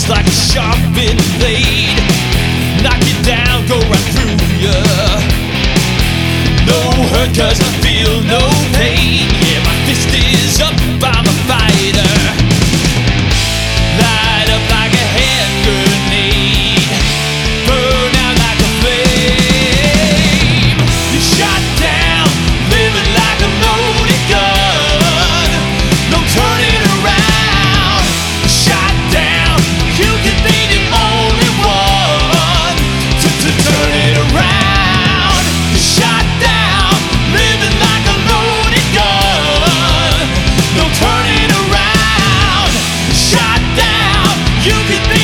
like a sharpened blade. Knock you down, go right through ya. No hurt cause I feel no pain. Yeah, my fist is up, I'm a fighter. Light up like a hand grenade. Burn out like a flame. You shot down, living like a loaded gun. No turning around. You shot down, you can be the only one to turn it around. You shot down, living like a loaded gun. No turning around. You shot down, you can be